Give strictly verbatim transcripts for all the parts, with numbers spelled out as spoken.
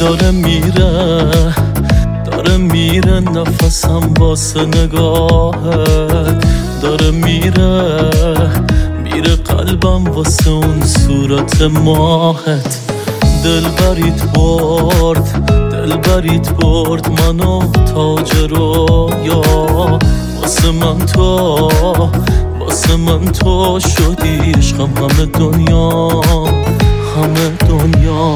داره میره داره میره نفسم واسه نگاهت داره میره میره قلبم واسه اون صورت ماهت دل بریت برد دل بریت برد منو تاج رویا واسه من تو واسه من تو شدی عشقم همه دنیا همه دنیا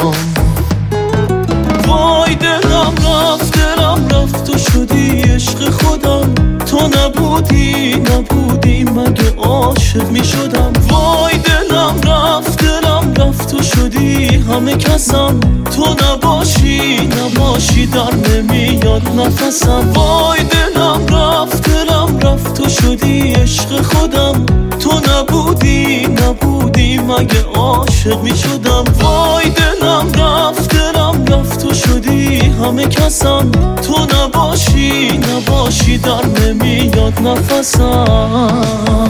وای دلم رفت دلم رفت تو شدی عشق خودم تو نبودی نبودی مگه عاشق می شدم وای دلم رفت دلم رفت تو شدی همه کسم تو نباشی نباشی در نمیاد نفسم وای دلم رفت دلم رفت تو شدی عشق خودم تو نبودی نبودی مگه عاشق می شدم وای دلم رفت دلم رفت تو شدی همه کسم تو نباشی نباشی در نمیاد نفسم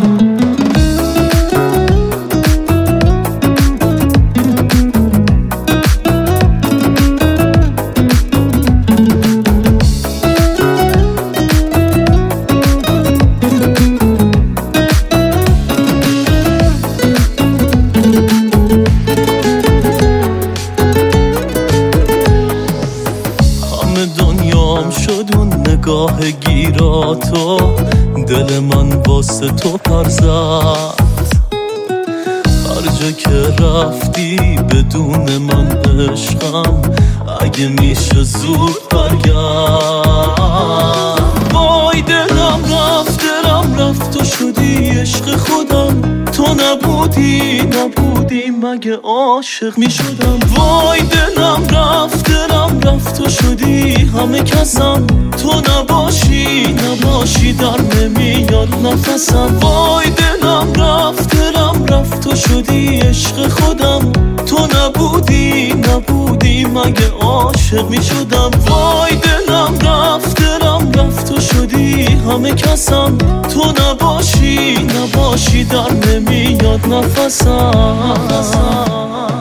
دنیام شد اون نگاه گیراتو دل من واسه تو پر زد هر جا که رفتی بدون من عشقم اگه میشه زود برگرد وای دلم رفت دلم رفت تو شدی عشق خودم تو نبودی نبودی مگه عاشق میشدم وای دلم رفت دلم رفت تو شدی همه کسم تو نباشی نباشی در نمیاد نفسم وای دلم رفت دلم رفت تو شدی عشق خودم تو نبودی نبودی مگه عاشق میشدم وای دلم رفت دلم رفت تو شدی همه کسم تو نباشی نباشی در نمیاد نفسم